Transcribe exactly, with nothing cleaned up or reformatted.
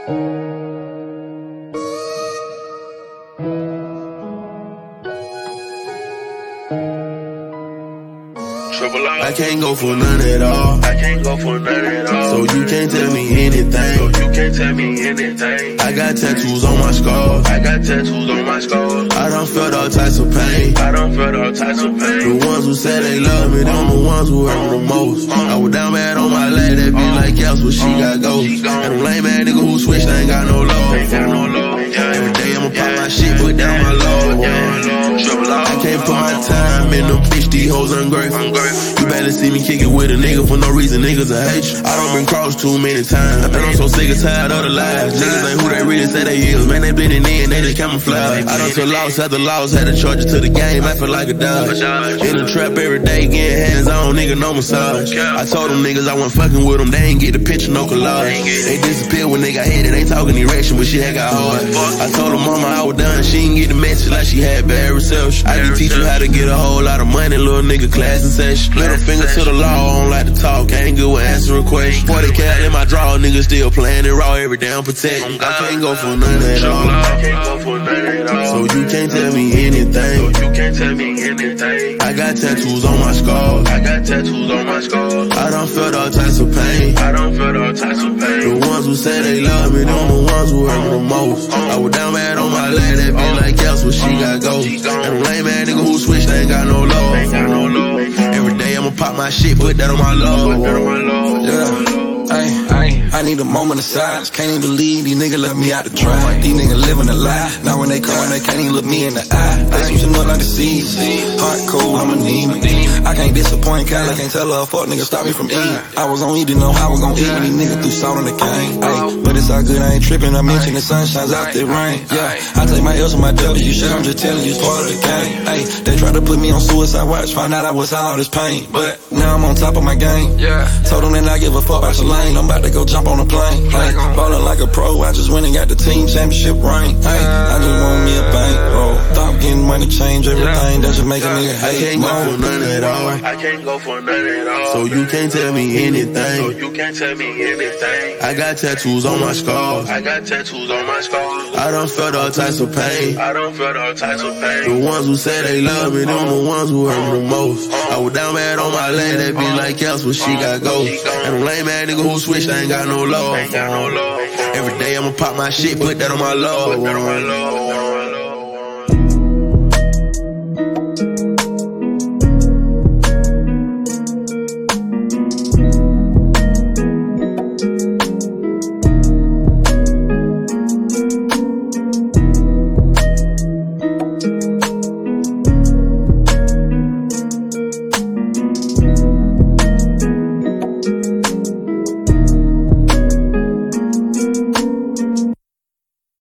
I can't go for none at all. I can't go for none at all. So you can't tell me anything. So you can't tell me anything. I got tattoos on my scars. I got tattoos on my scars. I done felt all types of pain. I done felt all types of pain. The ones who said they love me, them the ones who hurt me the most. I was down bad on my leg, that be like else, but she got ghosts. And them lame ass nigga who switched, they ain't got no love. Ain't got no love. Every day I'ma pop my shit, put down my low. I can't put my time in them bitch, these hoes ungrateful. You better see me kick it with a nigga for no reason, niggas a hate you. I done been crossed too many times, and I'm so sick and tired of the lies. Niggas ain't who they really say they is, man, they blending in, they just camouflage. I done took loss after loss, had to charge it to the game, I feel like a dodge. In the trap every day, getting hands on, nigga, no massage. I told them niggas I wasn't fucking with them, they ain't get the picture, no collage. They disappeared when they got hit, it ain't talking erection, but shit had got hard. I told her mama I was done, she ain't get the message like she had bad reception. I can teach you how to get a whole lot of money, little nigga, class and session. Little finger to the law, I don't like to talk, ain't good with answering questions. forty cat in my draw, nigga still playing it raw, every damn protect. I can't go for none at all. I can't go for none at all. So you can't tell me anything. So you can't tell me anything. I got tattoos on my scars. I got tattoos on my scars. I done felt all types of pain. I done felt all types of pain. The ones who say they love me, them the ones who hurt me the most. I was down bad on my leg, that be like else, but she got ghosts. And them lame ass nigga who switched, they ain't got no love. Ain't got no love. Every day I'ma pop my shit, put that on my love. Put that on my love. Yeah. Ay, I need a moment of silence. Can't even believe these niggas left me out to dry. These niggas living a lie. Now when they come, they can't even look me in the eye. They switching up like the seas. Hot, cold, I'm anemic. I can't disappoint Kyle. I can't tell her a fuck nigga stop me from eating. I was on eating, know how I was gon' eat when these niggas threw salt on the cane. Ay, but it's all good, I ain't tripping. I mention the sun shines out the rain. Yeah, I take my L's with my W. Shit, I'm just telling you, it's part of the game. Ay, they tried to put me on suicide watch. Found out I was all this pain. But now I'm on top of my game. Yeah, told them that I give a fuck about your lane. I'm about to go jump on a plane. Hey, ballin' like a pro, I just went and got the team championship ring. Hey, I just want me a bankroll. Thought getting money change everything, that just make a nigga hate. I can't go for none at all. I can't go for none at all. So you can't tell me So anything. you can't tell me anything. I got tattoos on my scars. I got tattoos on my scars. I done felt all types of pain. I done felt all types of pain. The ones who say they love me, them the ones who hurt me the most. I was down bad on my leg, that be like else, but she got ghosts. And them lame ass nigga who switched, they ain't got no love. Ain't got no love. Every day I'ma pop my shit, put that on my love. Put that on my love.